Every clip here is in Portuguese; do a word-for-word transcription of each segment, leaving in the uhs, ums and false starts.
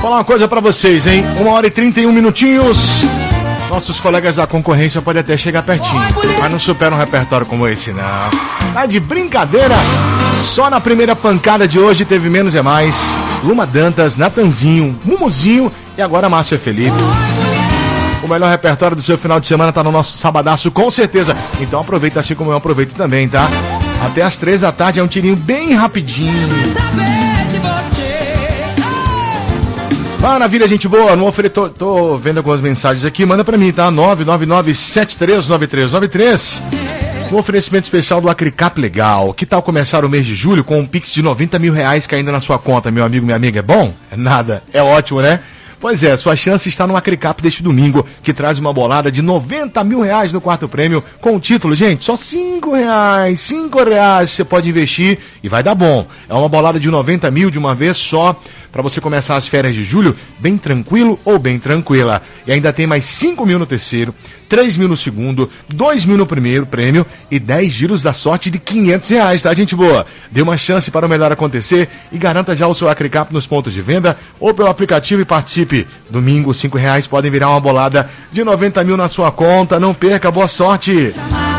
falar uma coisa pra vocês, hein? Uma hora e trinta e um minutinhos. Nossos colegas da concorrência podem até chegar pertinho, mas não superam um repertório como esse, não. Tá de brincadeira? Só na primeira pancada de hoje teve Menos é Mais, Luma Dantas, Natanzinho, Mumuzinho e agora Márcia Felipe. O melhor repertório do seu final de semana tá no nosso sabadaço, com certeza. Então aproveita assim como eu aproveito também, tá? Até às três da tarde é um tirinho bem rapidinho. Maravilha, gente boa. No ofere... tô, tô vendo algumas mensagens aqui. Manda pra mim, tá? nove nove nove sete três nove três nove três. Um oferecimento especial do Acricap Legal. Que tal começar o mês de julho com um Pix de noventa mil reais caindo na sua conta, meu amigo, minha amiga? É bom? É nada. É ótimo, né? Pois é, sua chance está no Acricap deste domingo, que traz uma bolada de noventa mil reais no quarto prêmio, com o título, gente, só cinco reais, cinco reais você pode investir e vai dar bom. É uma bolada de noventa mil de uma vez só, para você começar as férias de julho bem tranquilo ou bem tranquila. E ainda tem mais cinco mil no terceiro, três mil no segundo, dois mil no primeiro prêmio e dez giros da sorte de quinhentos reais, tá, gente boa? Dê uma chance para o melhor acontecer e garanta já o seu Acricap nos pontos de venda ou pelo aplicativo e participe. Domingo, cinco reais podem virar uma bolada de noventa mil na sua conta. Não perca, boa sorte!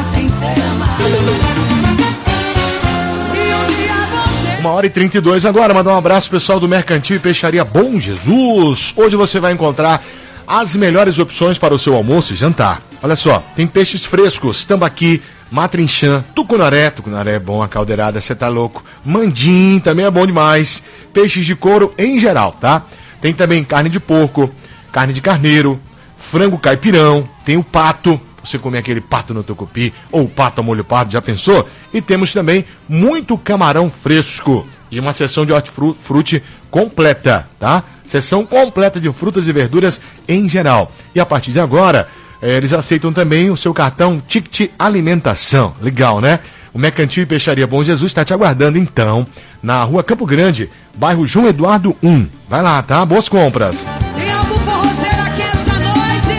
Uma hora e trinta e dois agora, mandar um abraço pessoal do Mercantil e Peixaria Bom Jesus. Hoje você vai encontrar as melhores opções para o seu almoço e jantar. Olha só, tem peixes frescos, tambaqui, matrinchã, tucunaré, tucunaré é bom, a caldeirada, você tá louco. Mandim, também é bom demais. Peixes de couro em geral, tá? Tem também carne de porco, carne de carneiro, frango caipirão, tem o pato, você come aquele pato no tucupi, ou pato ao molho pardo, já pensou? E temos também muito camarão fresco e uma seção de hortifruti completa, tá? Seção completa de frutas e verduras em geral. E a partir de agora, eh, eles aceitam também o seu cartão Ticket Alimentação. Legal, né? O Mercantil e Peixaria Bom Jesus está te aguardando, então, na Rua Campo Grande, bairro João Eduardo um. Vai lá, tá? Boas compras. Tem algo forrozeiro aqui essa noite.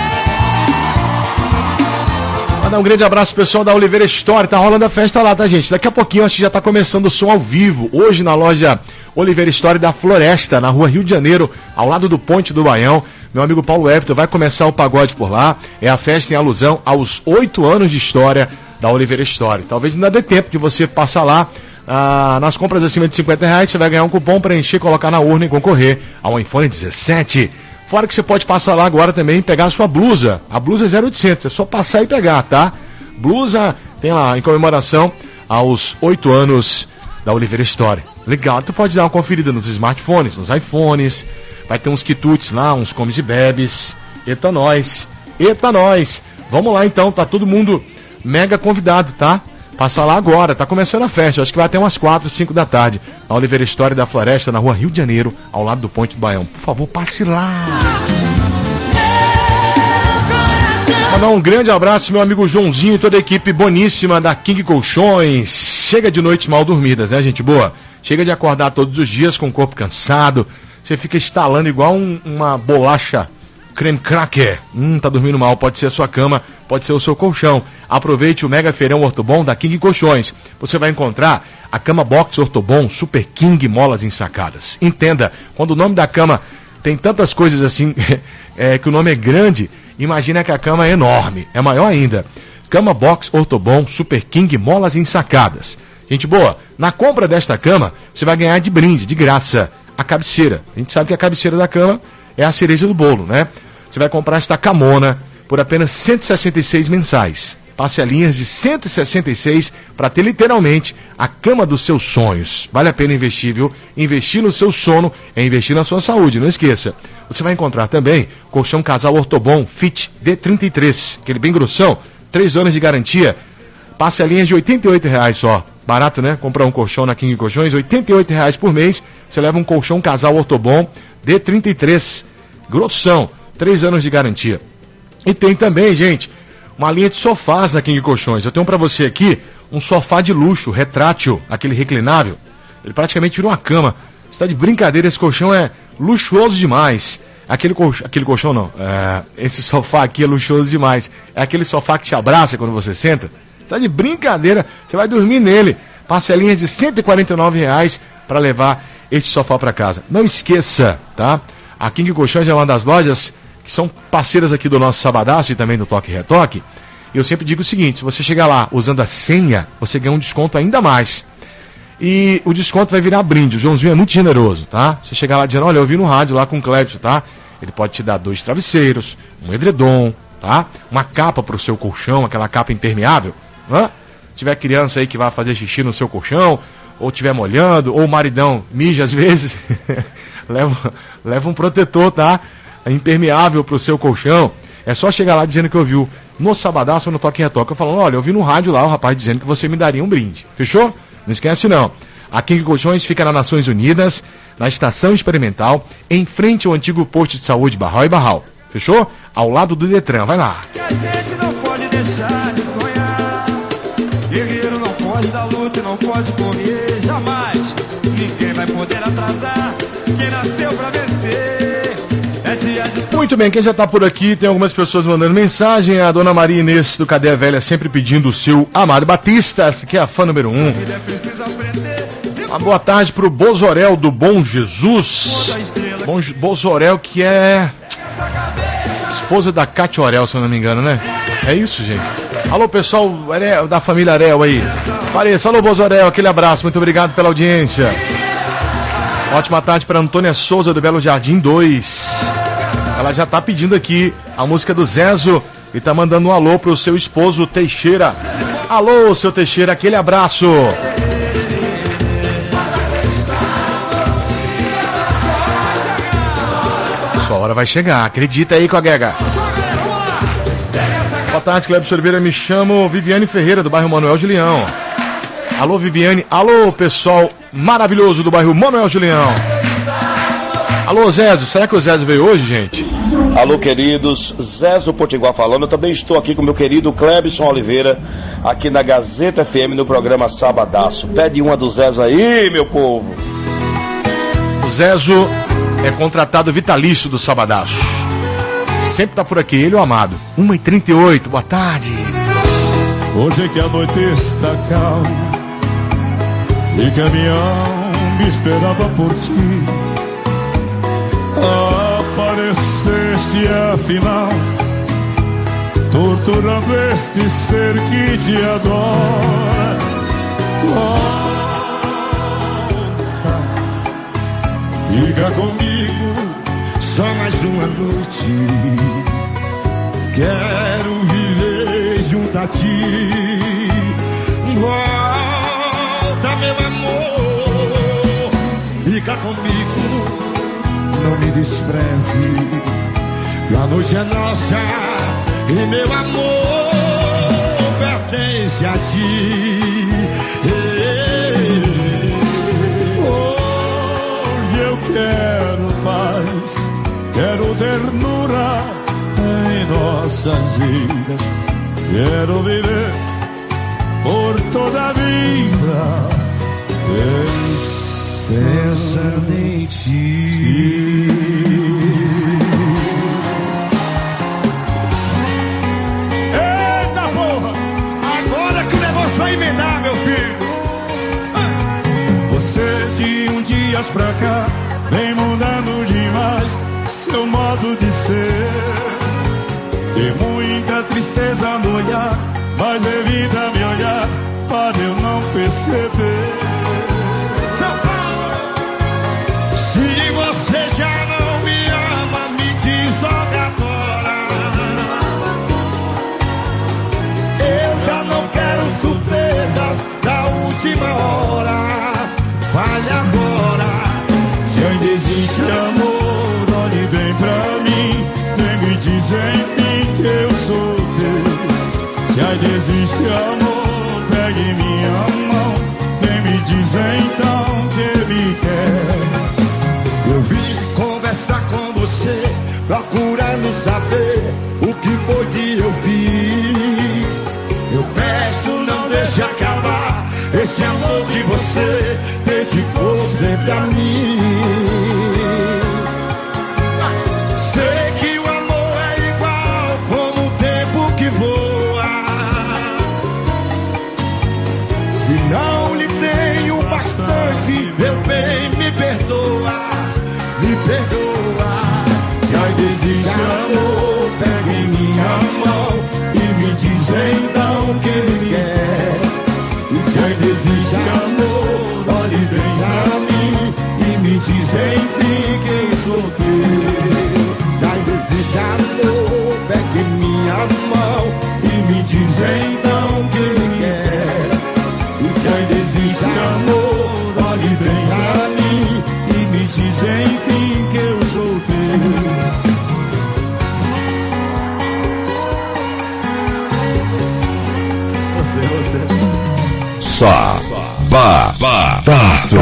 Mandar um grande abraço pessoal da Oliveira Store. Tá rolando a festa lá, tá, gente? Daqui a pouquinho acho que já tá começando o som ao vivo. Hoje na loja Oliveira Store da Floresta, na Rua Rio de Janeiro, ao lado do Ponte do Baião. Meu amigo Paulo Everton vai começar o pagode por lá. É a festa em alusão aos oito anos de história da Oliveira Store. Talvez ainda dê tempo de você passar lá. Ah, nas compras acima de cinquenta reais, você vai ganhar um cupom para encher, colocar na urna e concorrer ao iPhone dezessete. Fora que você pode passar lá agora também e pegar a sua blusa. A blusa é zero oitocentos, é só passar e pegar, tá? Blusa tem lá em comemoração aos oito anos da Oliveira Store. Legal, tu pode dar uma conferida nos smartphones, nos iPhones. Vai ter uns quitutes lá, uns comes e bebes. Eita nós, eita nós. Vamos lá então, tá todo mundo mega convidado, tá? Passa lá agora, tá começando a festa, acho que vai até umas quatro, cinco da tarde. Na Oliveira História da Floresta, na Rua Rio de Janeiro, ao lado do Ponte do Baião. Por favor, passe lá. Mandar um grande abraço, meu amigo Joãozinho e toda a equipe boníssima da King Colchões. Chega de noites mal dormidas, né, gente boa? Chega de acordar todos os dias com o corpo cansado. Você fica estalando igual um, uma bolacha creme cracker. Hum, tá dormindo mal, pode ser a sua cama, pode ser o seu colchão. Aproveite o Mega Feirão Ortobon da King Colchões. Você vai encontrar a cama box Ortobon Super King Molas Ensacadas. Entenda, quando o nome da cama tem tantas coisas assim, é, que o nome é grande, imagina que a cama é enorme, é maior ainda. Cama box Ortobon Super King Molas Ensacadas. Gente boa, na compra desta cama, você vai ganhar de brinde, de graça, a cabeceira. A gente sabe que a cabeceira da cama é a cereja do bolo, né? Você vai comprar esta camona por apenas cento e sessenta e seis mensais. Passe a linhas de cento e sessenta e seis para ter literalmente a cama dos seus sonhos. Vale a pena investir, viu? Investir no seu sono é investir na sua saúde, não esqueça. Você vai encontrar também colchão casal Ortobon Fit D trinta e três, aquele bem grossão, três anos de garantia. Passe a linha de oitenta e oito reais só. Barato, né? Comprar um colchão na King Colchões, oitenta e oito reais por mês. Você leva um colchão casal Ortobon D trinta e três, grossão, três anos de garantia. E tem também, gente, uma linha de sofás na King Colchões. Eu tenho para você aqui um sofá de luxo, retrátil, aquele reclinável. Ele praticamente virou uma cama. Você tá de brincadeira, esse colchão é luxuoso demais. Aquele colchão, aquele colchão não, é, esse sofá aqui é luxuoso demais. É aquele sofá que te abraça quando você senta. Você tá de brincadeira, você vai dormir nele. Parcelinhas de cento e quarenta e nove reais para levar este sofá para casa. Não esqueça, tá? A King Colchões é uma das lojas que são parceiras aqui do nosso Sabadaço e também do Toque Retoque. E eu sempre digo o seguinte, se você chegar lá usando a senha, você ganha um desconto ainda mais. E o desconto vai virar brinde. O Joãozinho é muito generoso, tá? Você chegar lá dizendo, olha, eu vi no rádio lá com o Clébio, tá? Ele pode te dar dois travesseiros, um edredom, tá? Uma capa pro seu colchão, aquela capa impermeável, né? Se tiver criança aí que vai fazer xixi no seu colchão, ou estiver molhando, ou o maridão mija às vezes, leva, leva um protetor, tá? Impermeável pro seu colchão. É só chegar lá dizendo que ouviu no Sabadaço ou no Toque Retoque, falando, olha, eu vi no rádio lá o rapaz dizendo que você me daria um brinde. Fechou? Não esquece não. A King Colchões fica nas Nações Unidas, na Estação Experimental, em frente ao antigo posto de saúde Barral e Barral. Fechou? Ao lado do Detran. Vai lá. Que a gente não pode deixar de sonhar. Guerreiro não pode dar luta e não pode correr jamais. Ninguém vai poder atrasar quem nasceu pra vencer. É dia de... Muito bem, quem já tá por aqui, tem algumas pessoas mandando mensagem. A dona Maria Inês do Cadeia Velha sempre pedindo o seu Amado Batista, essa aqui é a fã número um. Uma boa tarde pro Bozorel do Bom Jesus. Bom Bozorel, que é esposa da Cátia Orel, se eu não me engano, né? É isso, gente. Alô, pessoal da família Arel aí. Pareça, alô, Bozorel, aquele abraço, muito obrigado pela audiência. Ótima tarde para Antônia Souza do Belo Jardim dois. Ela já tá pedindo aqui a música do Zezo e tá mandando um alô pro seu esposo Teixeira. Alô, seu Teixeira, aquele abraço. Sua hora vai chegar, acredita aí com a Gega. Boa tarde, Cleber Sorveira, me chamo Viviane Ferreira do bairro Manuel de Leão. Alô, Viviane, alô, pessoal maravilhoso do bairro Manuel de Leão. Alô, Zezo, será que o Zezo veio hoje, gente? Alô, queridos, Zezo Potiguar falando. Eu também estou aqui com meu querido Clebson Oliveira, aqui na Gazeta F M, no programa Sabadaço. Pede uma do Zezo aí, meu povo. O Zezo é contratado vitalício do Sabadaço. Sempre tá por aqui, ele, o amado. uma e trinta e oito, boa tarde. Hoje é que a noite está calma e caminhão me esperava por ti. Apareceste afinal, torturando este ser que te adora. Volta, fica comigo só mais uma noite. Quero viver junto a ti. Volta, meu amor, fica comigo, não me despreze. A noite é nossa e meu amor pertence a ti. Hoje eu quero paz, quero ternura em nossas vidas. Quero viver por toda a vida pensando em ti. Eita porra! Agora que o negócio vai emendar, meu filho. Você de um dias pra cá vem mudando demais seu modo de ser. Tem muita tristeza no olhar, mas evita me olhar para eu não perceber. São Paulo! Se você já não me ama, me diz logo agora. Eu já não quero surpresas da última hora. Fale agora. Se ainda existe amor, olhe bem pra mim. Vem me dizer enfim que eu sou teu. Se ainda existe amor, pegue minha mão. Vem me dizer então que me quer. Eu vim conversar com você, procurando saber o que foi que eu fiz. Eu peço, não deixe acabar esse amor que você dedicou sempre a mim. Sei que o amor é igual como o tempo que voa. Se não lhe tenho bastante, meu bem, me perdoa, me perdoa. existe amor, pegue minha mão e me diz então que me quer. E se ainda existe amor, olhe bem pra mim e me diz enfim que eu sou teu. Você, você. Sabadaço.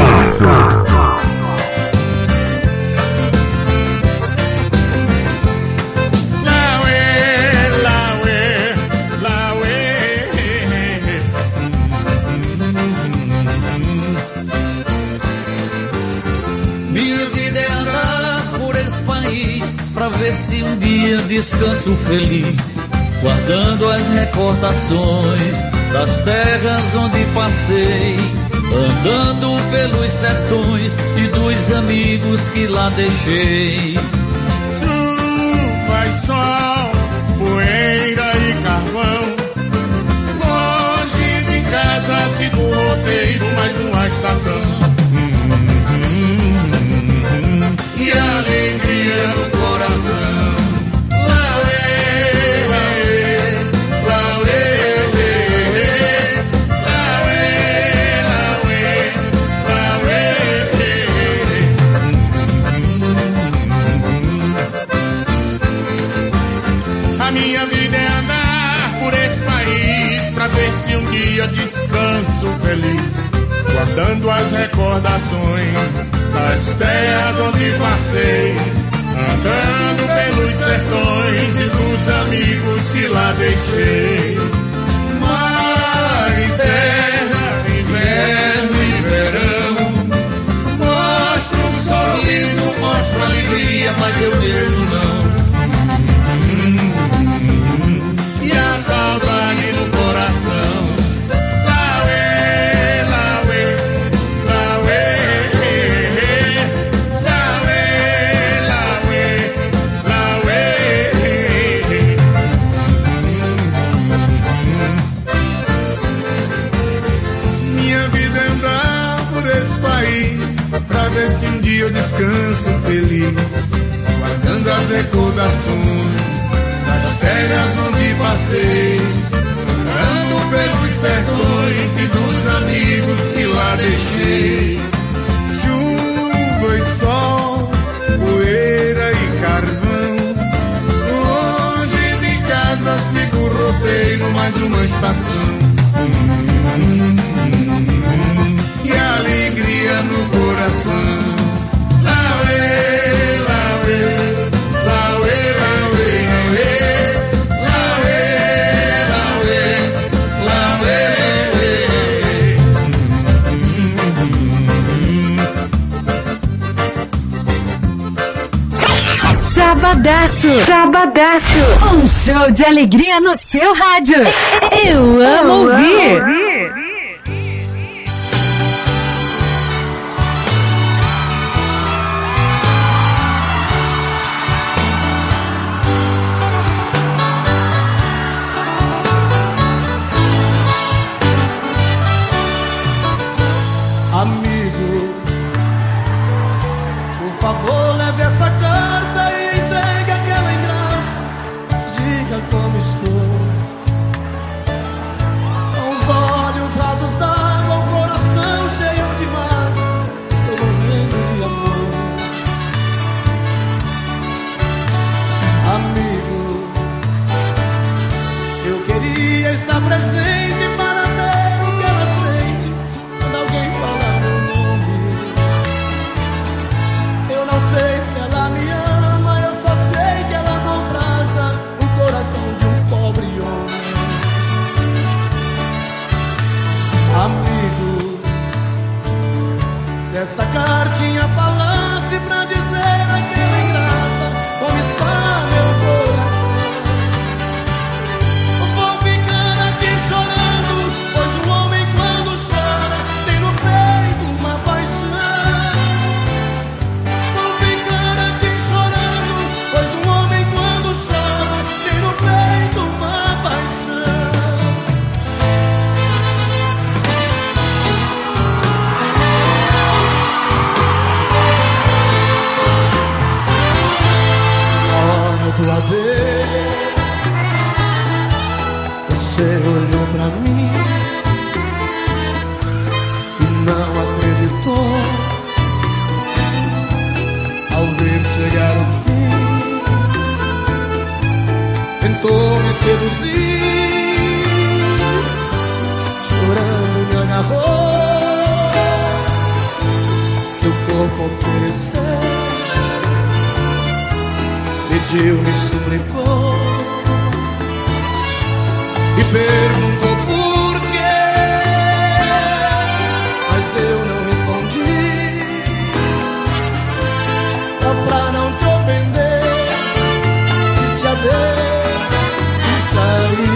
Minha vida é andar por esse país pra ver se um dia descanso feliz, guardando as recordações das terras onde passei, andando pelos sertões e dos amigos que lá deixei. Chuva e sol, poeira e carvão, longe de casa sigo o roteiro, mais uma estação. E alegria no coração. Lauê, lauê, lauê, lauê, lauê, lauê. A minha vida é andar por esse país pra ver se um dia descanso feliz, guardando as recordações das terras onde passei, andando pelos sertões e dos amigos que lá deixei. Mar e terra, inverno e verão, mostro um sorriso, mostro alegria, mas eu mesmo não. E a saudade no coração. Pra ver se um dia eu descanso feliz, guardando as recordações das terras onde passei, andando pelos sertões e dos amigos que lá deixei. Chuva e sol, poeira e carvão, longe de casa sigo o roteiro, mais uma estação. E alegria no coração. Lauê, lauê, lauê, lauê, lauê, lauê, lauê. Sabadaço, Sabadaço, um show de alegria no seu rádio. Eu amo ouvir. Amigo, por favor, leve essa carta e entregue aquela ingrata. Diga como estou, com os olhos me seduzir, chorando me agarrou, seu corpo ofereceu, pediu, me suplicou e perguntou por quê, mas eu não respondi, só pra não te ofender, disse adeus e saí.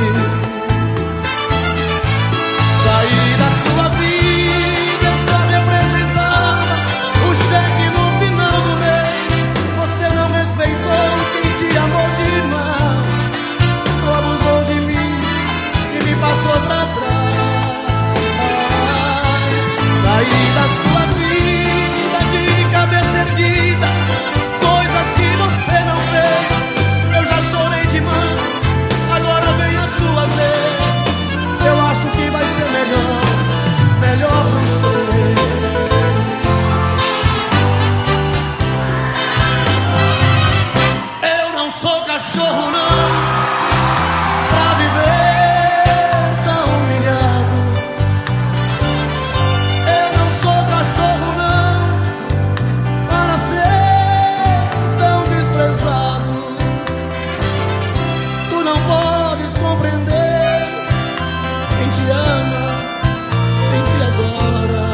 Saí da sua vida, só me apresentava o cheque no final do mês. Você não respeitou quem te amou demais, não abusou de mim e me passou pra trás. Saí da sua vida de cabeça erguida, coisas que você não fez. Eu já chorei demais, agora vem a sua vez. Eu acho que vai ser melhor, melhor pros dois. Eu não sou cachorro não, pra viver tão humilhado. Eu não sou cachorro não, para ser tão desprezado. Tu não podes compreender quem te ama, quem te adora.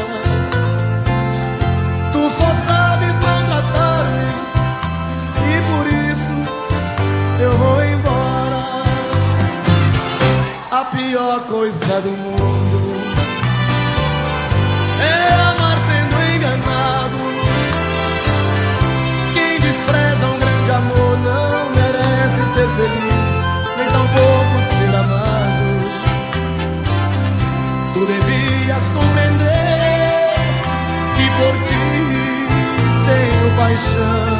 Tu só sabes maltratar-me e por isso eu vou embora. A pior coisa do mundo é amar sendo enganado. Quem despreza um grande amor não merece ser feliz, nem tampouco ser amado. Tu devias compreender que por ti tenho paixão.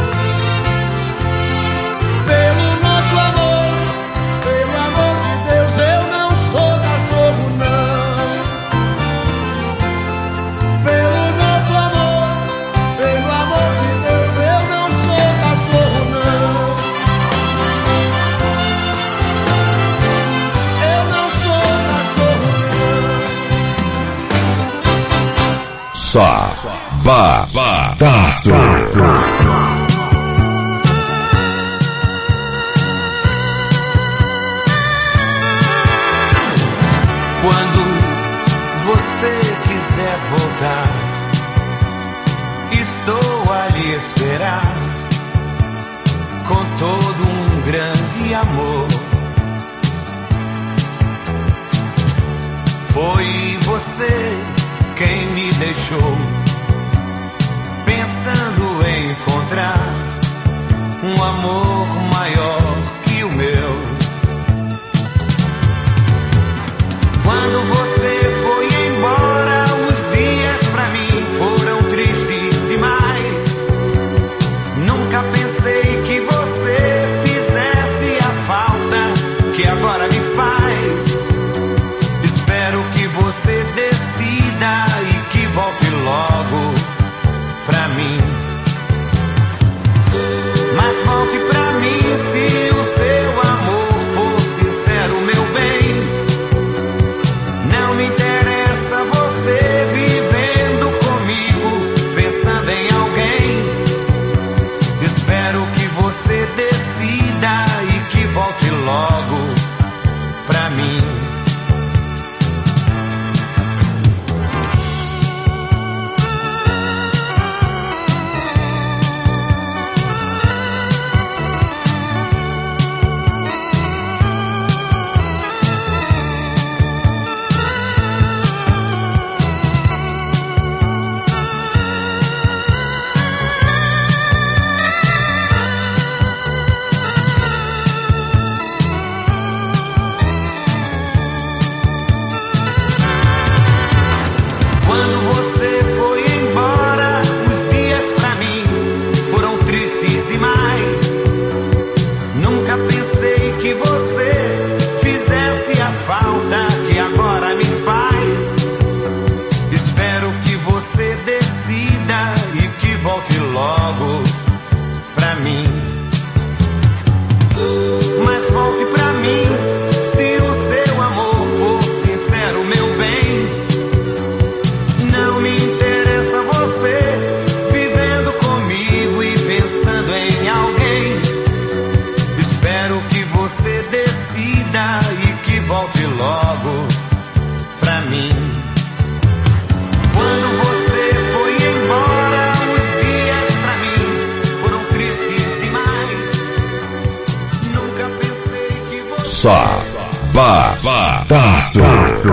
Pelo nosso amor, pelo amor de Deus, eu não sou cachorro não. Pelo nosso amor, pelo amor de Deus, eu não sou cachorro não. Eu não sou cachorro não. Sabadaço. Quando você quiser voltar, estou a lhe esperar com todo um grande amor. Foi você quem me deixou pensando em encontrar um amor maior que o meu. Quando você foi embora, os dias pra mim foram tristes demais. Nunca pensei que você fizesse a falta que agora me faz. Espero que você decida e que volte logo pra mim. Mas volte pra mim se Sabadaço.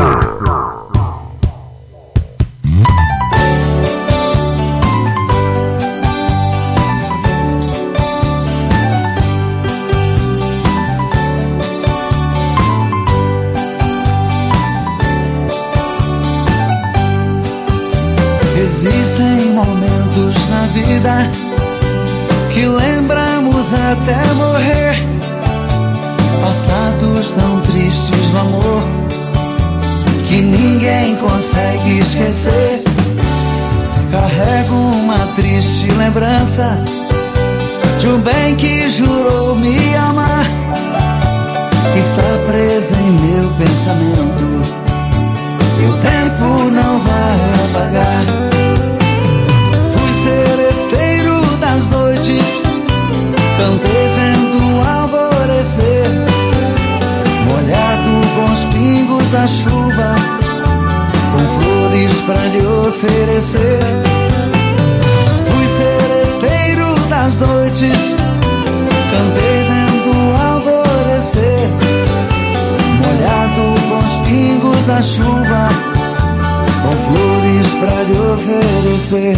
Existem momentos na vida que lembramos até morrer, passados tão tristes do amor que ninguém consegue esquecer. Carrego uma triste lembrança de um bem que jurou me amar, está presa em meu pensamento e o tempo não vai apagar. Fui seresteiro das noites, cantei vendo o alvorecer, molhado com os pingos da chuva, com flores pra lhe oferecer. Fui seresteiro das noites, cantei vendo o alvorecer, molhado com os pingos da chuva, com flores pra lhe oferecer.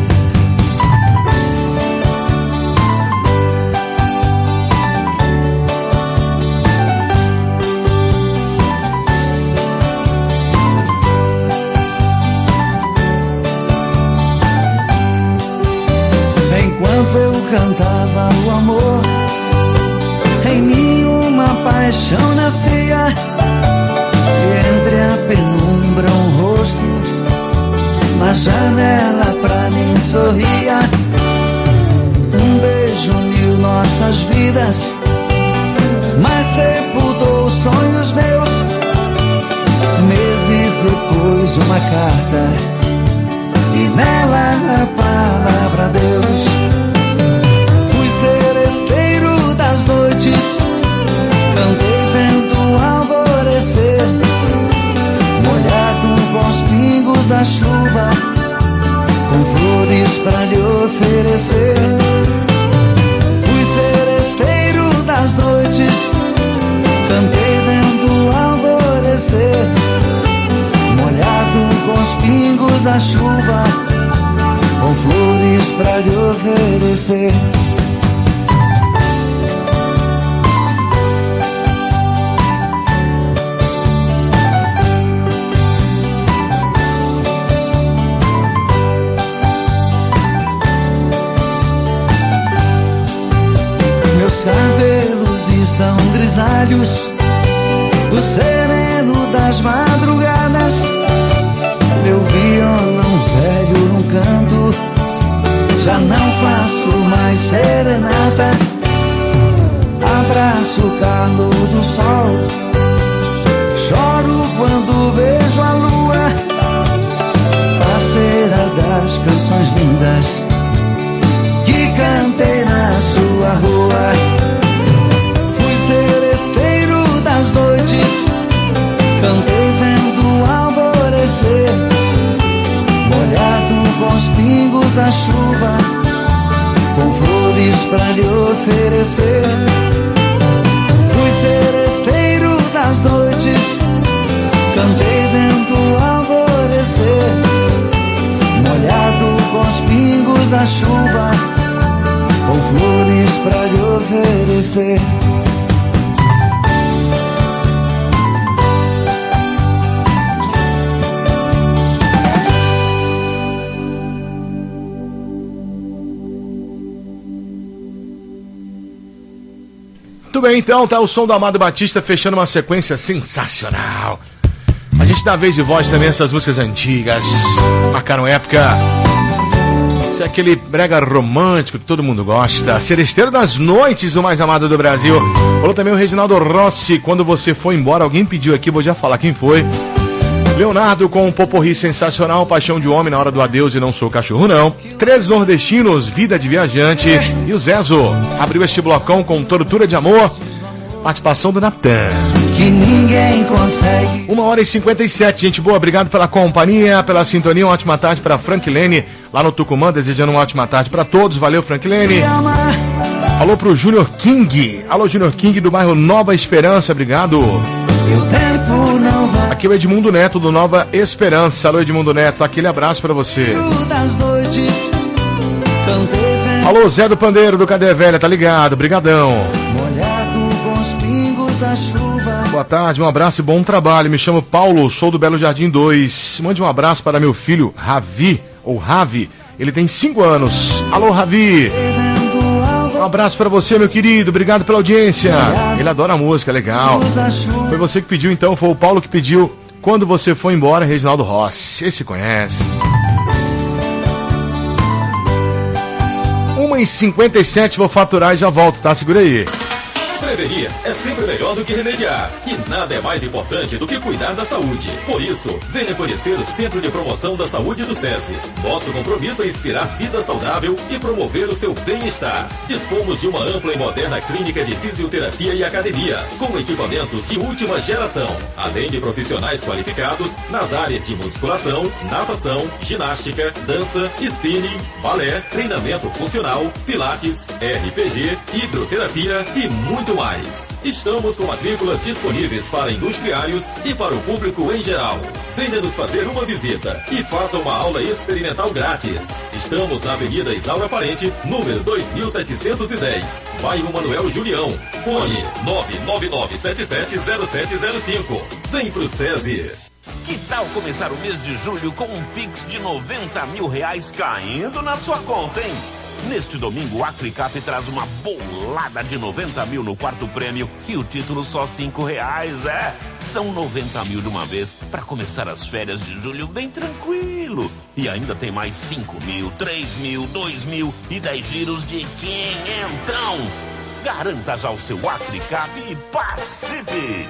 Enquanto eu cantava o amor, em mim uma paixão nascia, e entre a penumbra um rosto na janela pra mim sorria. Um beijo uniu nossas vidas, mas sepultou sonhos meus. Meses depois uma carta, e nela a palavra Deus. Fui seresteiro das noites, cantei vendo o alvorecer, molhado com os pingos da chuva, com flores pra lhe oferecer. Fui seresteiro das noites, cantei vendo o alvorecer, molhado com os pingos da chuva, com flores pra lhe oferecer. Meus cabelos estão grisalhos do sereno das madrugadas, meu violão velho num canto, já não faço mais serenata. Abraço o calor do sol, choro quando vejo a lua, parceira das canções lindas que cantei na sua rua. Fui seresteiro das noites, cantei vendo o alvorecer, molhado com os pingos da chuva, com flores pra lhe oferecer. Fui seresteiro das noites, cantei vendo o alvorecer, molhado com os pingos da chuva, com flores pra lhe oferecer. Muito bem, então, tá o som do Amado Batista fechando uma sequência sensacional. A gente dá vez de voz também essas músicas antigas, marcaram época. Isso é aquele brega romântico que todo mundo gosta. Seresteiro das noites, o mais amado do Brasil. Falou também o Reginaldo Rossi, quando você foi embora, alguém pediu aqui, vou já falar quem foi. Leonardo com um poporri sensacional, Paixão de Homem na Hora do Adeus e Não Sou Cachorro Não. Três Nordestinos, Vida de Viajante. E o Zezo abriu este blocão com Tortura de Amor, participação do Natan. Que ninguém consegue. Uma hora e cinquenta e sete, gente boa, obrigado pela companhia, pela sintonia, uma ótima tarde para Franklene, lá no Tucumã, desejando uma ótima tarde para todos, valeu Franklene. Alô pro Júnior King. Alô, Júnior King do bairro Nova Esperança, obrigado. Aqui é o Edmundo Neto do Nova Esperança. Alô, Edmundo Neto, aquele abraço pra você. Alô, Zé do Pandeiro do Cadê Velha, tá ligado? Brigadão. Boa tarde, um abraço e bom trabalho. Me chamo Paulo, sou do Belo Jardim dois. Mande um abraço para meu filho Ravi, ou Ravi. Ele tem cinco anos. Alô, Ravi. Um abraço pra você, meu querido. Obrigado pela audiência. Ele adora música, legal. Foi você que pediu, então. Foi o Paulo que pediu Quando Você Foi Embora, Reginaldo Rossi. Esse conhece. uma e cinquenta e sete, vou faturar e já volto, tá? Segura aí. Prevenir é sempre melhor do que remediar. E nada é mais importante do que cuidar da saúde. Por isso, venha conhecer o Centro de Promoção da Saúde do SESI. Nosso compromisso é inspirar vida saudável e promover o seu bem-estar. Dispomos de uma ampla e moderna clínica de fisioterapia e academia, com equipamentos de última geração, além de profissionais qualificados nas áreas de musculação, natação, ginástica, dança, spinning, balé, treinamento funcional, pilates, R P G, hidroterapia e muito mais. Estamos com matrículas disponíveis para industriários e para o público em geral. Venha nos fazer uma visita e faça uma aula experimental grátis. Estamos na Avenida Isaura Parente, número dois mil setecentos e dez, bairro Manuel Julião. Fone nove nove nove sete sete zero sete zero cinco. Vem pro SESI. Que tal começar o mês de julho com um Pix de noventa mil reais caindo na sua conta, hein? Neste domingo, o Acricap traz uma bolada de noventa mil no quarto prêmio e o título só cinco reais, é? São noventa mil de uma vez para começar as férias de julho bem tranquilo. E ainda tem mais cinco mil, três mil, dois mil e dez giros de quinhentão. Garanta já o seu Acricap e participe!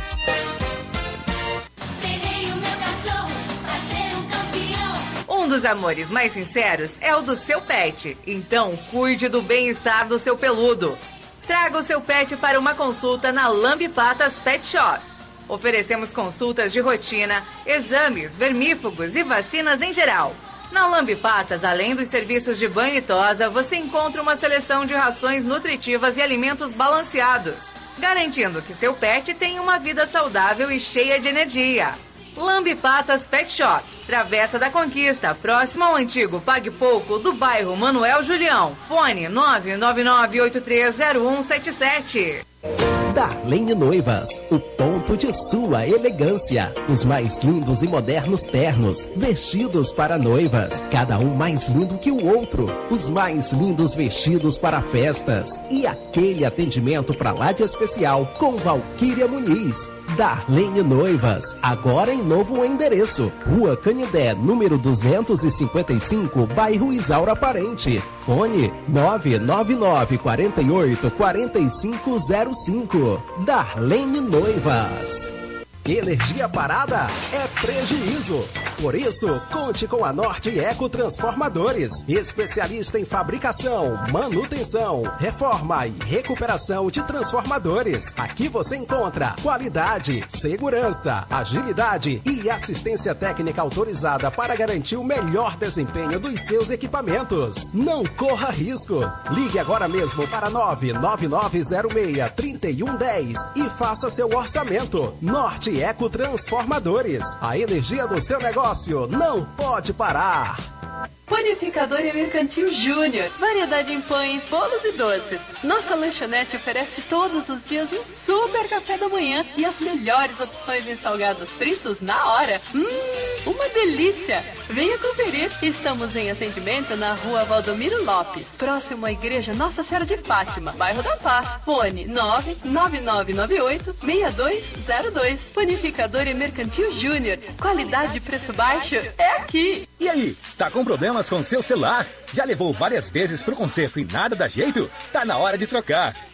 Um dos amores mais sinceros é o do seu pet. Então, cuide do bem-estar do seu peludo. Traga o seu pet para uma consulta na Lambe Patas Pet Shop. Oferecemos consultas de rotina, exames, vermífugos e vacinas em geral. Na Lambe Patas, além dos serviços de banho e tosa, você encontra uma seleção de rações nutritivas e alimentos balanceados, garantindo que seu pet tenha uma vida saudável e cheia de energia. Lambe Patas Pet Shop, Travessa da Conquista, próximo ao antigo Pague Pouco do bairro Manuel Julião. Fone nove nove nove oito três zero um sete sete. Darlene Noivas, o ponto de sua elegância. Os mais lindos e modernos ternos, vestidos para noivas, cada um mais lindo que o outro. Os mais lindos vestidos para festas e aquele atendimento para lá de especial com Valquíria Muniz. Darlene Noivas, agora em novo endereço. Rua Canidé, número duzentos e cinquenta e cinco, bairro Isaura Parente. Fone nove nove nove quatro oito quatro cinco zero cinco. Darlene Noivas. Energia parada é prejuízo. Por isso, conte com a Norte Eco Transformadores, especialista em fabricação, manutenção, reforma e recuperação de transformadores. Aqui você encontra qualidade, segurança, agilidade e assistência técnica autorizada para garantir o melhor desempenho dos seus equipamentos. Não corra riscos. Ligue agora mesmo para nove nove nove zero seis três um um zero e faça seu orçamento. Norte Eco Transformadores. A energia do seu negócio não pode parar. Panificadora e Mercantil Júnior. Variedade em pães, bolos e doces. Nossa lanchonete oferece todos os dias um super café da manhã e as melhores opções em salgados fritos na hora. Hum, uma delícia! Venha conferir. Estamos em atendimento na Rua Valdomiro Lopes, próximo à Igreja Nossa Senhora de Fátima, bairro da Paz. Fone nove nove nove nove oito seis dois zero dois. Panificadora e Mercantil Júnior. Qualidade e preço baixo é aqui. E aí, tá com problemas com seu celular? Já levou várias vezes pro conserto e nada dá jeito? Tá na hora de trocar.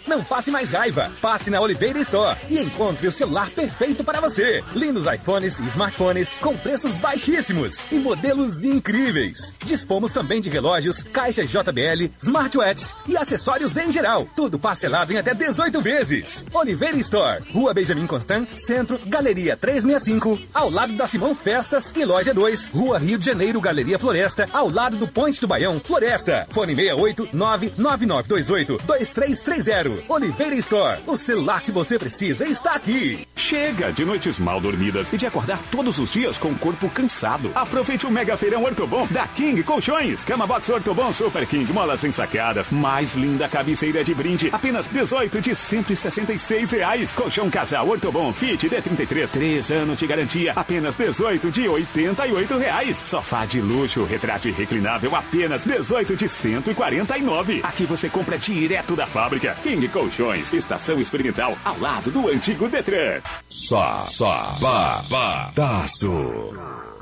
Não passe mais raiva. Passe na Oliveira Store e encontre o celular perfeito para você. Lindos iPhones e smartphones com preços baixíssimos e modelos incríveis. Dispomos também de relógios, caixas J B L, smartwatches e acessórios em geral. Tudo parcelado em até dezoito vezes. Oliveira Store, Rua Benjamin Constant, Centro, Galeria trezentos e sessenta e cinco, ao lado da Simão Festas e Loja dois, Rua Rio de Janeiro, Galeria Floresta, ao lado do Ponte do Baião, Floresta. Fone seis oito nove nove nove dois oito dois três três zero. Oliveira Store, o celular que você precisa está aqui. Chega de noites mal dormidas e de acordar todos os dias com o corpo cansado. Aproveite o Mega Feirão Ortobon da King Colchões. Cama Box Ortobon Super King, molas ensaqueadas. Mais linda cabeceira de brinde, apenas dezoito de cento e sessenta e seis reais. Colchão Casal Ortobon Fit D trinta e três, três anos de garantia, apenas dezoito de oitenta e oito reais. Sofá de luxo, retrátil reclinável, apenas dezoito de cento e quarenta e nove. Aqui você compra direto da fábrica. King Colchões, estação experimental, ao lado do antigo Detran. Só, só, babadaço.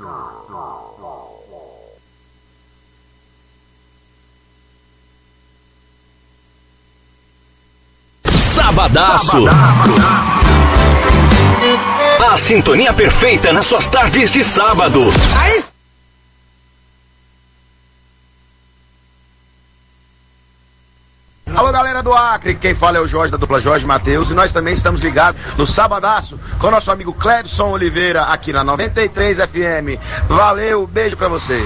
Sabadaço. A sintonia perfeita nas suas tardes de sábado. Aí. Alô, galera do Acre, quem fala é o Jorge da dupla Jorge Mateus e nós também estamos ligados no Sabadaço com o nosso amigo Clebson Oliveira aqui na noventa e três F M. Valeu, beijo pra vocês.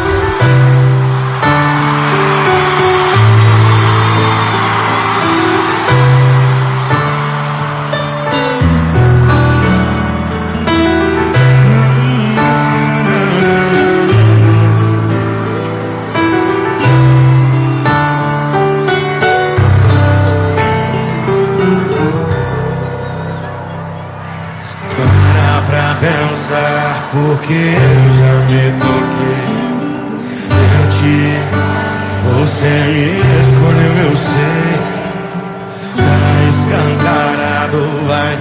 Pensar porque eu já me toquei em ti. Você me escolheu, eu sei. Tá escancarado, vai,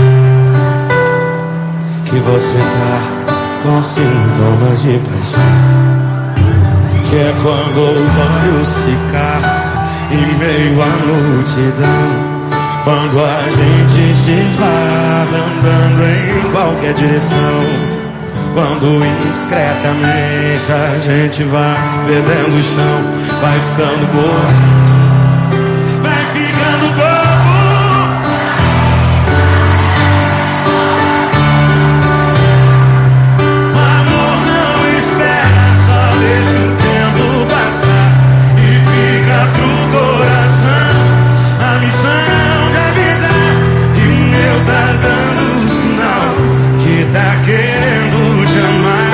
que você tá com sintomas de paixão. Que é quando os olhos se caçam em meio à multidão. Quando a gente se esbarra andando em qualquer direção. Quando indiscretamente a gente vai perdendo o chão. Vai ficando bobo, vai ficando bobo. O amor não espera, só deixa o tempo passar. E fica pro coração a missão. Tá dando sinal que tá querendo te amar.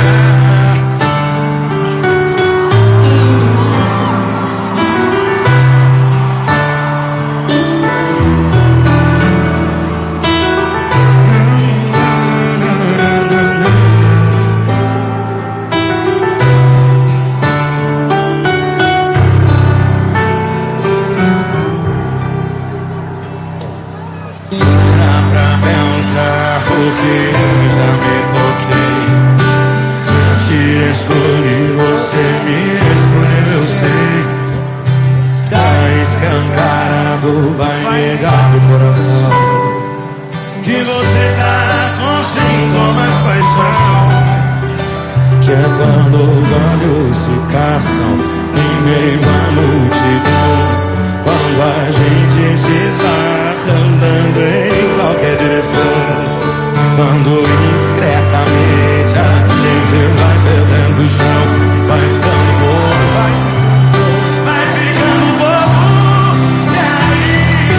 Porque eu já me toquei, eu te escolhi, você me escolheu, eu sei. Tá escancarado, vai negar pro coração que você tá com sintomas paixão. Que é quando os olhos se caçam em meio à multidão. Quando a gente se esbarra andando em qualquer direção. Quando indiscretamente a gente vai perdendo o chão. Vai ficando bobo, vai, vai ficando bobo. E aí,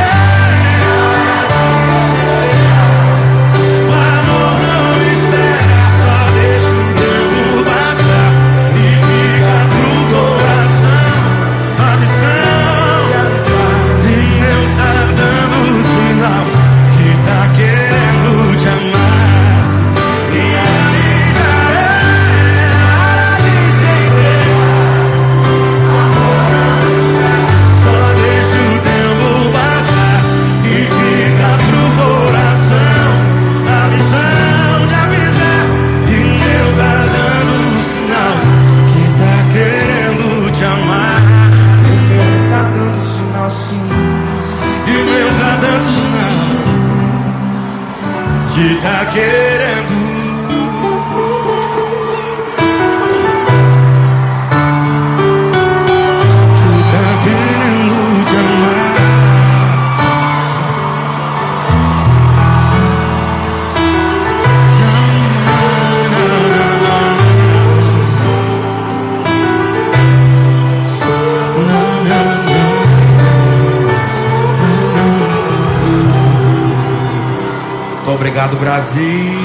o amor não espera, só deixa o tempo passar. E fica pro coração a missão. E meu que tá querendo. Obrigado, Brasília!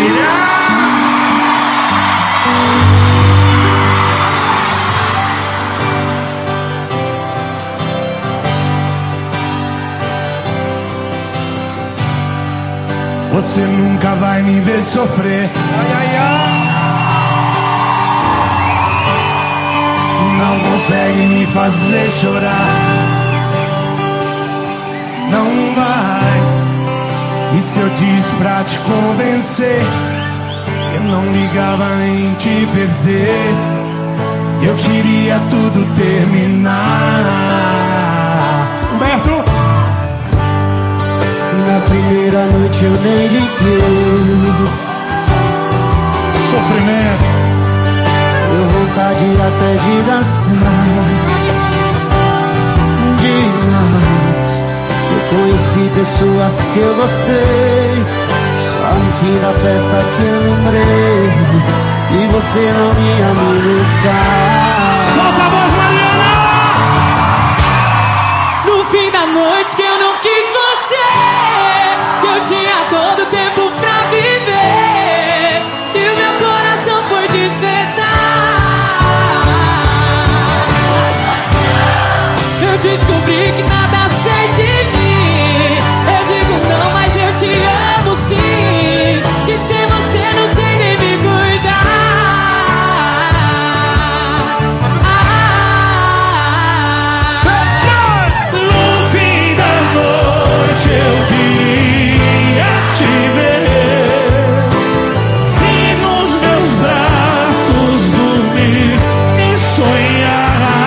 Você nunca vai me ver sofrer. Ai, ai, ai. Não consegue me fazer chorar. Não vai. E se eu disse pra te convencer, eu não ligava em te perder. Eu queria tudo terminar. Humberto! Na primeira noite eu nem liguei. Sofrimento. Deu vontade até de dançar. Demais. Conheci pessoas que eu gostei, só no fim da festa que eu lembrei, e você não ia me buscar. Solta a voz, Mariana! No fim da noite que eu não quis você, eu tinha todo o tempo pra viver, e o meu coração foi despertar. Eu descobri que nada sei de mim. Eu digo não, mas eu te amo sim. E sem você não sei nem me cuidar. No fim da noite eu queria te ver, e nos meus braços dormir e sonhar.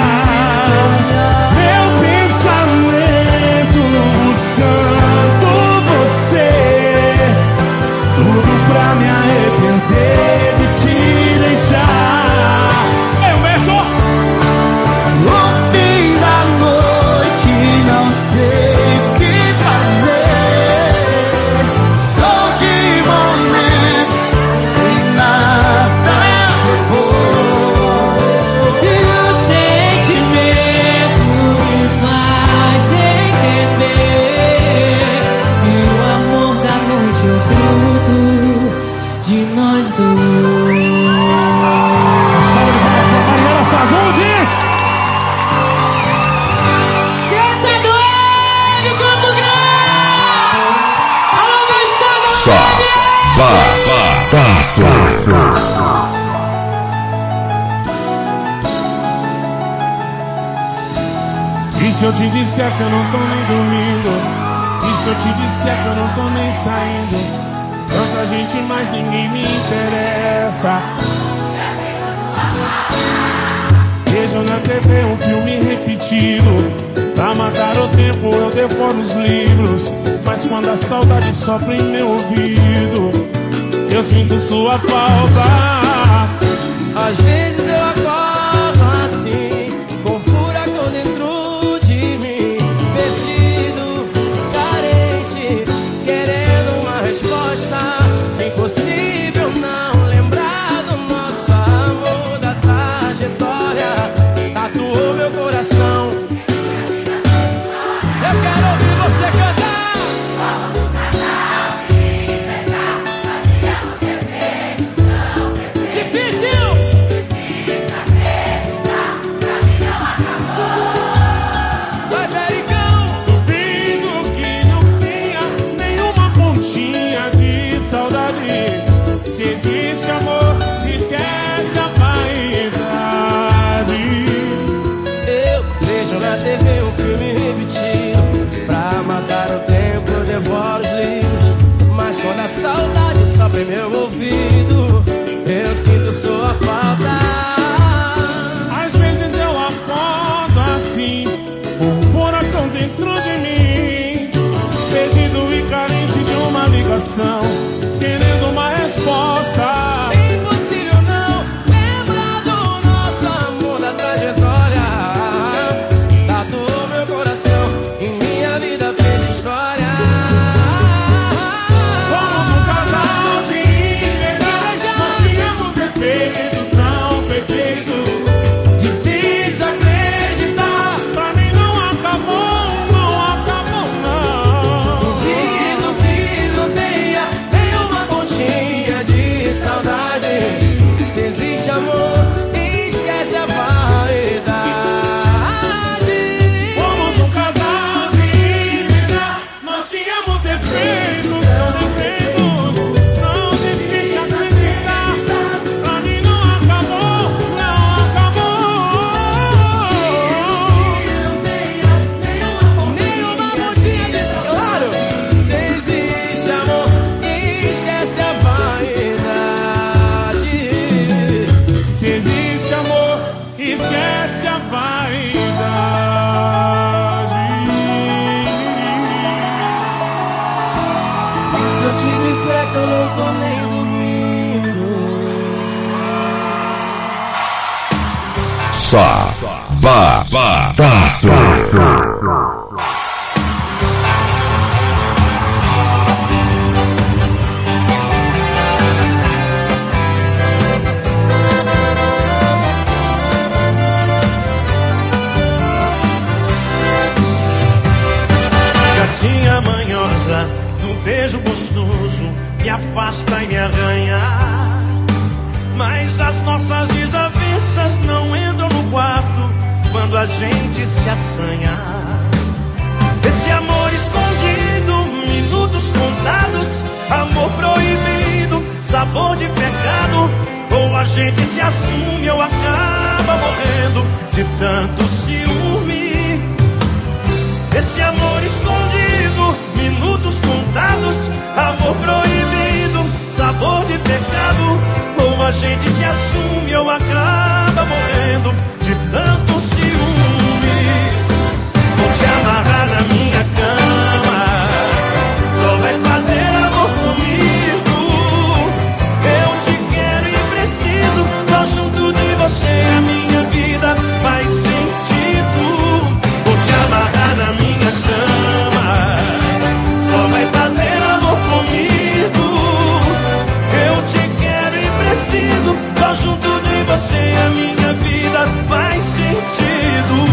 Pra me arrepender de te deixar. Eu mesmo. No fim da noite não sei o que fazer. Sou de momentos sem nada depois. E o sentimento me faz entender que o amor da noite é fruto de nós dois. Salve de palmas pra Mariana Fagundes. Senta no M, Campo Grande. Alô, meu estado. Sabadaço. E se eu te disser que eu não tô nem dormindo? E se eu te disser que eu não tô nem saindo? Tanta gente, mas ninguém me interessa. Vejo na T V um filme repetido. Pra matar o tempo eu devoro os livros. Mas quando a saudade sopra em meu ouvido, eu sinto sua falta. Às vezes eu acordo assim, com furacão dentro de mim, perdido, carente, querendo uma resposta. Impossível não lembrar do nosso amor, da trajetória, tatuou meu coração. Eu quero ouvir você cantar. Difícil. disser que eu não tô nem dormindo. Sabadaço. Gatinha manhosa, no beijo gostoso, me afasta e me arranha. Mas as nossas desavenças não entram no quarto quando a gente se assanha. Esse amor escondido, minutos contados, amor proibido, sabor de pecado. Ou a gente se assume ou acaba morrendo de tanto ciúme. Esse amor escondido, minutos contados, amor proibido, sabor de pecado. Ou a gente se assume ou acaba morrendo de tanto ciúme. Vou te amarrar na minha cama, só vai fazer amor comigo. Eu te quero e preciso, só junto de você a minha vida faz sentido. Vou te amarrar na minha cama, só vai fazer amor comigo. Eu te quero e preciso, só junto de você a minha vida faz sentido.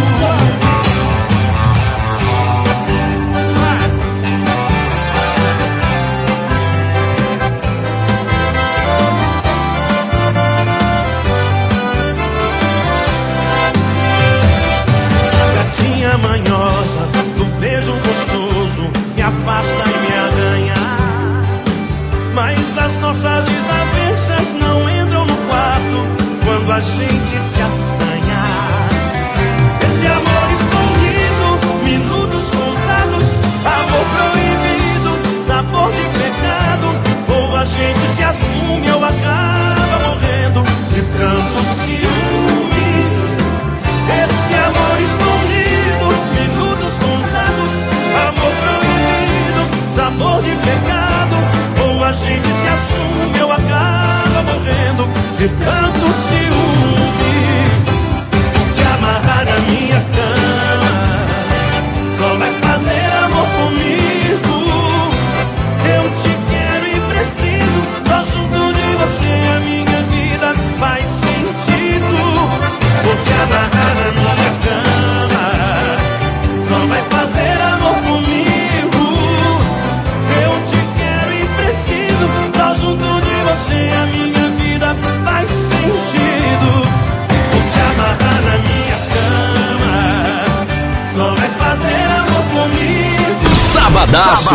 Gatinha manhosa, do beijo gostoso, me afasta e me arranha. Mas as nossas desavenças não entram no quarto quando a gente se assanha. Esse amor escondido, minutos contados, amor proibido, sabor de pecado. Ou a gente se assume ou acaba morrendo de tanto ciúme. Esse amor escondido, minutos contados, amor proibido, sabor de pecado. Ou a gente se assume ou acaba morrendo de tanto ciúme. Te amarrar na minha cama, só vai fazer amor comigo. Eu te quero e preciso, só junto de você a minha vida faz sentido. Vou te amarrar na minha cama, só vai fazer amor comigo. Eu te quero e preciso, só junto de você a minha vida faz sentido. Vou te amarrar na minha cama, só vai fazer amor comigo. Sabadaço.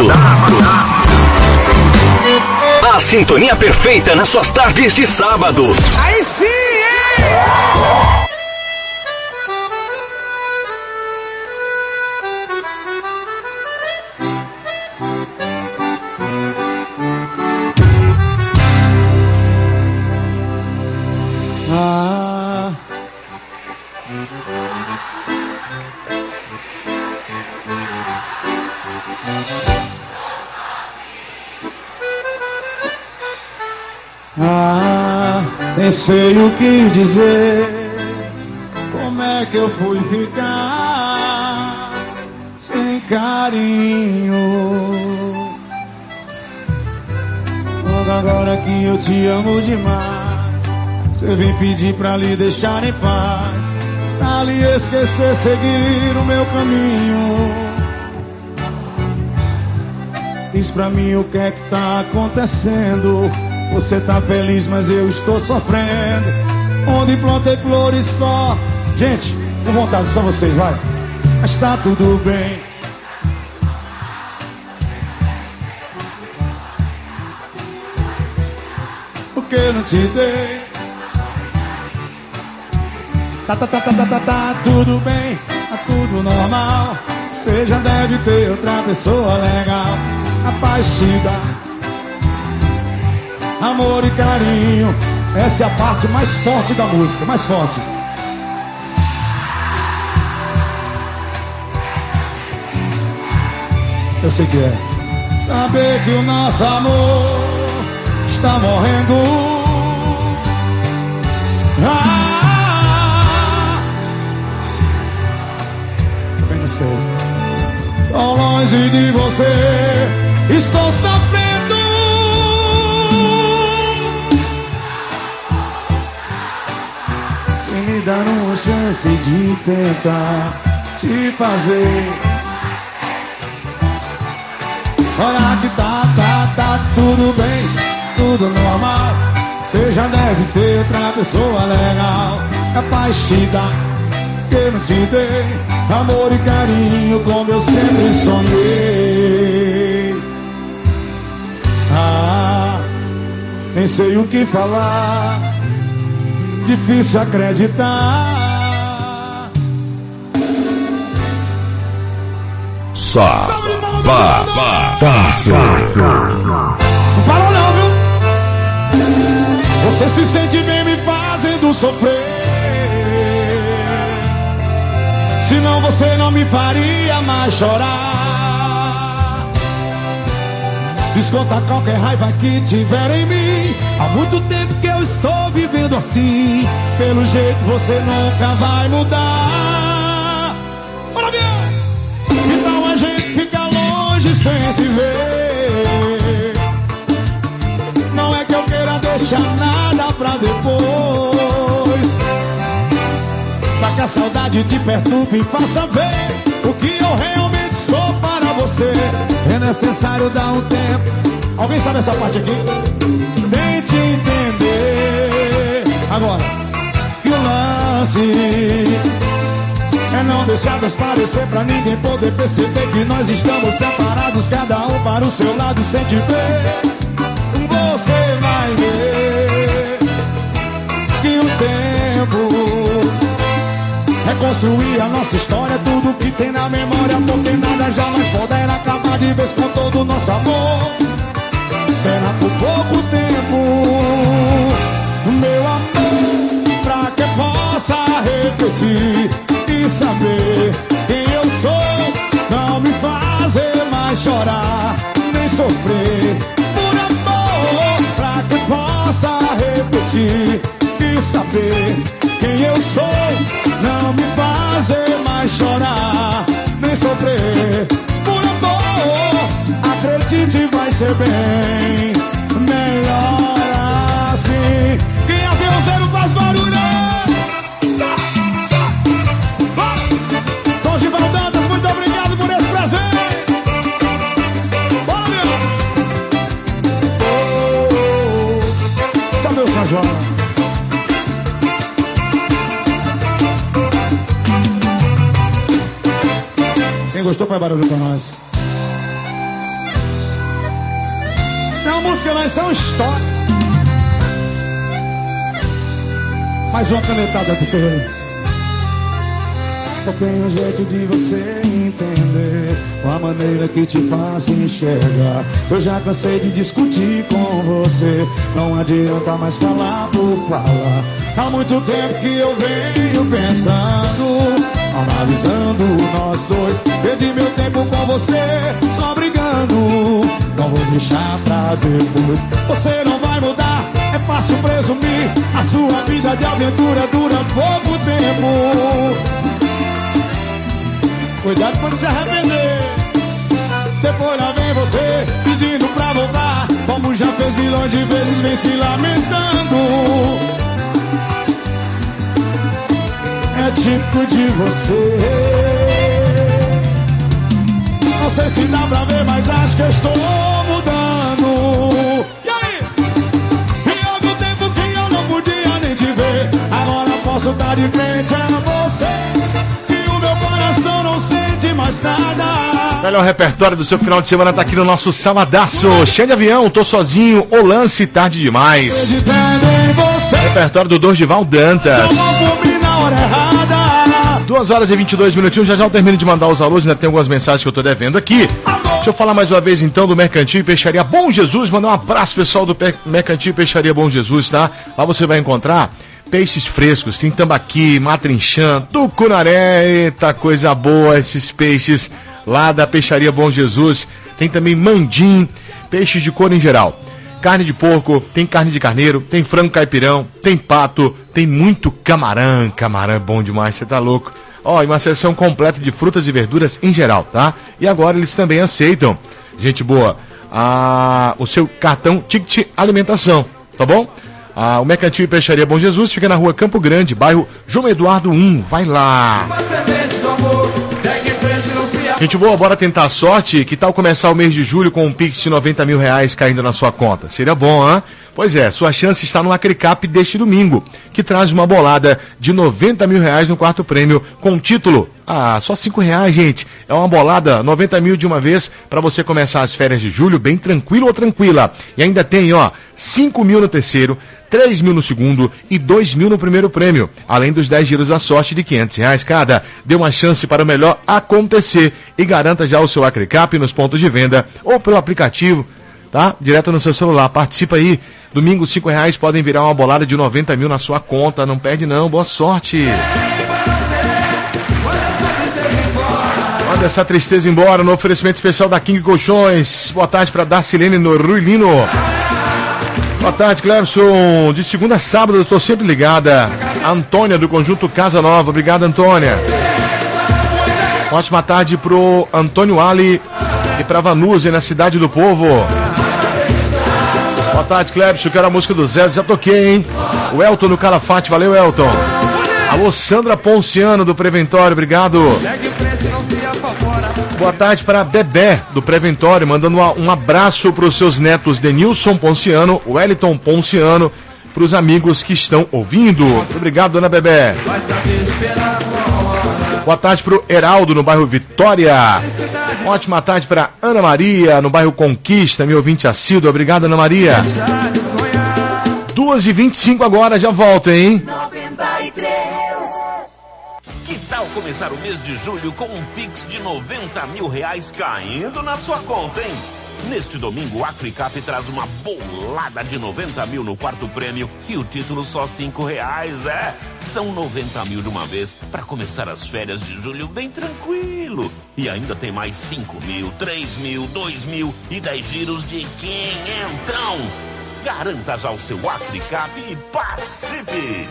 A sintonia perfeita nas suas tardes de sábado. Aí sim, hein? Ah. Ah, nem sei o que dizer. Como é que eu fui ficar sem carinho? Logo agora que eu te amo demais, você vem pedir pra lhe deixar em paz, pra lhe esquecer, seguir o meu caminho. Diz pra mim o que é que tá acontecendo. Você tá feliz, mas eu estou sofrendo. Onde plantei flores só. Gente, com vontade, só vocês, vai. Mas tá tudo bem. O que eu não te dei? Tá, tá, tá, tá, tá, tá, tá tudo bem, tá tudo normal. Você já deve ter outra pessoa legal. A paz te dá amor e carinho. Essa é a parte mais forte da música, mais forte. Eu sei que é. saber que o nosso amor está morrendo. Ah, bem no seu. Tão longe de você, estou sofrendo. Se me dar uma chance de tentar te fazer. Olha que tá, tá, tá tudo bem, tudo normal. Você já deve ter outra pessoa legal, capaz de te dar que eu não te dei amor e carinho como eu sempre sonhei. Ah, nem sei o que falar, difícil acreditar. Sabadaço. Não parou não, viu? Você se sente bem me fazendo sofrer. Senão você não me faria mais chorar. Desconta qualquer raiva que tiver em mim. Há muito tempo que eu estou vivendo assim. Pelo jeito você nunca vai mudar. Bora ver! Então a gente fica longe sem se ver. Não é que eu queira deixar nada pra depois. Pra que a saudade te perturbe e faça ver o que eu realmente sou para você. É necessário dar um tempo. Alguém sabe essa parte aqui? Tente entender. Agora, que o lance é não deixar transparecer pra ninguém poder perceber que nós estamos separados, cada um para o seu lado sem te ver. Você vai ver que o tempo reconstruir a nossa história, tudo que tem na memória, porque nada jamais poderá acabar de vez com todo o nosso amor. Será por pouco tempo, meu amor, pra que possa repetir e saber quem eu sou, não me fazer mais chorar, nem sofrer. Por amor, pra que possa repetir e saber quem eu sou, não me fazer mais chorar, nem sofrer. Por amor, acredite, vai ser bem melhor assim. Quem aviãozeiro faz barulho? Tom Gival Dantas, muito obrigado por esse presente. Bora, meu! Oh, sabe o São João? Quem gostou faz barulho pra nós. É uma música, nós são história. Mais uma canetada do terreno. Só tem um jeito de você entender a maneira que te faz enxergar. Eu já cansei de discutir com você, não adianta mais falar por falar. Há muito tempo que eu venho pensando, analisando nós dois. Perdi meu tempo com você, só brigando. Não vou deixar pra depois. Você não vai mudar, é fácil presumir. A sua vida de aventura dura pouco tempo. Cuidado pra não se arrepender. Depois lá vem você pedindo pra voltar, como já fez milhões de vezes, vem se lamentando. É típico de você. Não sei se dá pra ver, mas acho que eu estou mudando. E aí? E houve um tempo que eu não podia nem te ver. Agora posso estar de frente a você, e o meu coração não sente mais nada. Melhor repertório do seu final de semana tá aqui no nosso Sabadaço. Cheio de avião, tô sozinho, o lance tarde demais. Repertório do Dorival Dantas. duas horas e vinte e dois minutinhos, já já eu termino de mandar os alôs, ainda tem algumas mensagens que eu tô devendo aqui. Deixa eu falar mais uma vez então do Mercantil e Peixaria Bom Jesus, mandar um abraço pessoal do Mercantil e Peixaria Bom Jesus, tá? Lá você vai encontrar peixes frescos, tem tambaqui, matrinchã, tucunaré, eita coisa boa esses peixes lá da Peixaria Bom Jesus. tem também mandim, peixes de cor em geral. Carne de porco, tem carne de carneiro, tem frango caipirão, tem pato, tem muito camarão. Camarão é bom demais, você tá louco. Ó, e uma seção completa de frutas e verduras em geral, tá? E agora eles também aceitam, gente boa, a, o seu cartão Ticket Alimentação, tá bom? Ah, o Mercantil e Peixaria Bom Jesus fica na rua Campo Grande, bairro João Eduardo um. Vai lá! Gente boa, bora tentar a sorte. Que tal começar o mês de julho com um Pix de noventa mil reais caindo na sua conta? Seria bom, hein? Pois é, sua chance está no Acricap deste domingo, que traz uma bolada de noventa mil reais no quarto prêmio com título. Ah, só cinco reais, gente. É uma bolada, noventa mil de uma vez, para você começar as férias de julho bem tranquilo ou tranquila. E ainda tem, ó, cinco mil no terceiro, três mil no segundo e dois mil no primeiro prêmio. Além dos dez giros da sorte de quinhentos reais cada. Dê uma chance para o melhor acontecer e garanta já o seu Acricap nos pontos de venda ou pelo aplicativo, tá? Direto no seu celular. Participa aí. Domingo, cinco reais podem virar uma bolada de noventa mil na sua conta. Não perde não. Boa sorte. Manda essa tristeza embora no oferecimento especial da King Colchões. Boa tarde para Darcilene no Ruilino. Boa tarde, Clebson. De segunda a sábado eu tô sempre ligada. A Antônia do Conjunto Casa Nova. Obrigado, Antônia. Ótima tarde pro Antônio Ali e pra Vanusa na Cidade do Povo. Boa tarde, Clebson. Quero a música do Zé. Já toquei, hein? O Elton no Calafate. Valeu, Elton. Alô, Sandra Ponciano do Preventório. Obrigado. Boa tarde para Bebé do Preventório, mandando um abraço para os seus netos Denilson Ponciano, Wellington Ponciano, para os amigos que estão ouvindo. Muito obrigado, dona Bebé. Boa tarde para o Heraldo no bairro Vitória. Ótima tarde para Ana Maria no bairro Conquista, meu ouvinte assíduo. Obrigado, Ana Maria. duas e vinte e cinco agora, já volta, hein? Que tal começar o mês de julho com um Pix de noventa mil reais caindo na sua conta, hein? Neste domingo, o Acricap traz uma bolada de noventa mil no quarto prêmio e o título só cinco reais, é? São noventa mil de uma vez para começar as férias de julho bem tranquilo. E ainda tem mais cinco mil, três mil, dois mil e dez giros de quinhentão. Garanta já o seu Acricap e participe!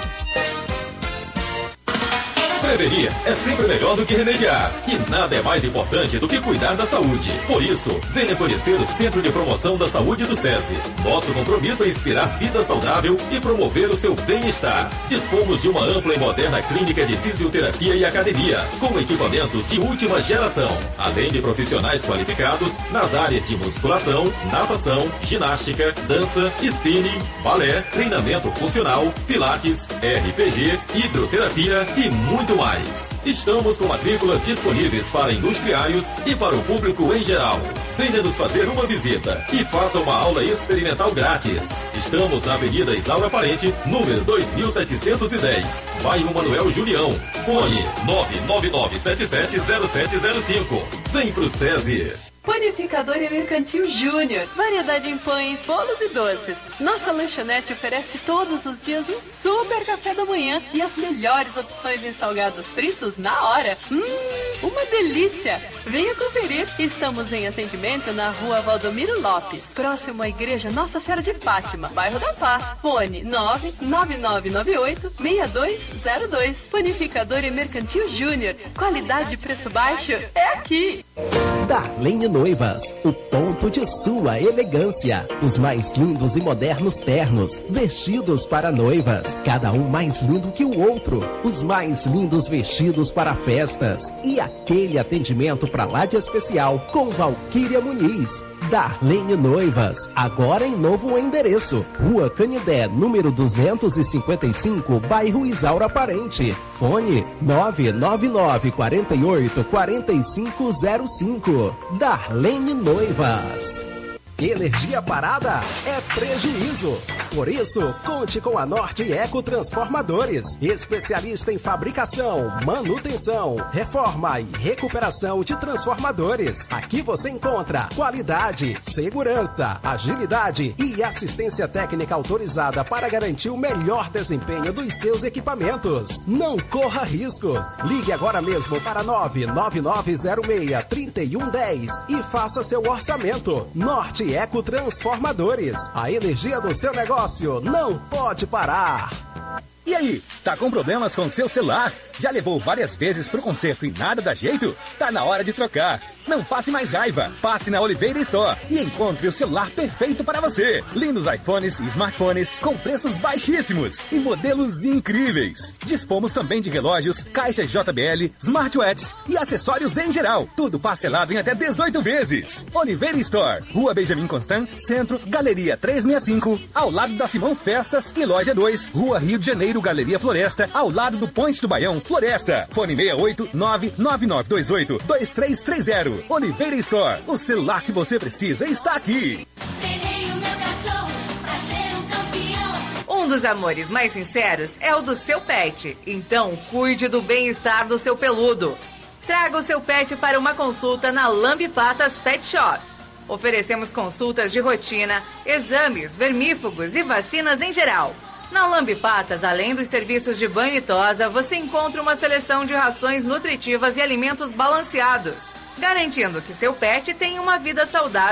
Prevenir é sempre melhor do que remediar. E nada é mais importante do que cuidar da saúde. Por isso, venha conhecer o Centro de Promoção da Saúde do SESI. Nosso compromisso é inspirar vida saudável e promover o seu bem-estar. Dispomos de uma ampla e moderna clínica de fisioterapia e academia, com equipamentos de última geração, além de profissionais qualificados nas áreas de musculação, natação, ginástica, dança, spinning, balé, treinamento funcional, pilates, R P G, hidroterapia e muito mais. Estamos com matrículas disponíveis para industriários e para o público em geral. Venha nos fazer uma visita e faça uma aula experimental grátis. Estamos na Avenida Isaura Parente, número dois mil setecentos e dez, bairro Manuel Julião. Fone nove nove nove sete sete zero sete zero cinco. Vem pro SESI. Panificador e Mercantil Júnior. Variedade em pães, bolos e doces. Nossa lanchonete oferece todos os dias um super café da manhã e as melhores opções em salgados fritos na hora. Hum, uma delícia! Venha conferir. Estamos em atendimento na rua Valdomiro Lopes, próximo à Igreja Nossa Senhora de Fátima, bairro da Paz. Fone nove nove nove nove oito seis dois zero dois. Panificador e Mercantil Júnior. Qualidade e preço baixo é aqui. Darlene Noivas, o ponto de sua elegância. Os mais lindos e modernos ternos, vestidos para noivas, cada um mais lindo que o outro. Os mais lindos vestidos para festas e aquele atendimento para lá de especial com Valquíria Muniz. Darlene Noivas, agora em novo endereço, Rua Canidé, número duzentos e cinquenta e cinco, bairro Isaura Parente. Fone nove nove nove quatro oito quatro cinco zero cinco. Darlene Noivas. Energia parada é prejuízo. Por isso, conte com a Norte Eco Transformadores, especialista em fabricação, manutenção, reforma e recuperação de transformadores. Aqui você encontra qualidade, segurança, agilidade e assistência técnica autorizada para garantir o melhor desempenho dos seus equipamentos. Não corra riscos. Ligue agora mesmo para nove nove nove zero seis, três um um zero e faça seu orçamento. Norte Eco Transformadores. A energia do seu negócio não pode parar. E aí, tá com problemas com seu celular? Já levou várias vezes pro conserto e nada dá jeito? Tá na hora de trocar. Não passe mais raiva. Passe na Oliveira Store e encontre o celular perfeito para você. Lindos iPhones e smartphones com preços baixíssimos e modelos incríveis. Dispomos também de relógios, caixas J B L, smartwatches e acessórios em geral. Tudo parcelado em até dezoito vezes. Oliveira Store, Rua Benjamin Constant, Centro, Galeria trezentos e sessenta e cinco, ao lado da Simão Festas e Loja dois, Rua Rio de Janeiro, Galeria Floresta, ao lado do Ponte do Baião, Floresta. Fone seis oito nove nove nove dois oito dois três três zero. Oliveira Store, o celular que você precisa está aqui. Um dos amores mais sinceros é o do seu pet. Então, cuide do bem-estar do seu peludo. Traga o seu pet para uma consulta na Lambi Patas Pet Shop. Oferecemos consultas de rotina, exames, vermífugos e vacinas em geral. Na Lambi Patas, além dos serviços de banho e tosa, você encontra uma seleção de rações nutritivas e alimentos balanceados, garantindo que seu pet tenha uma vida saudável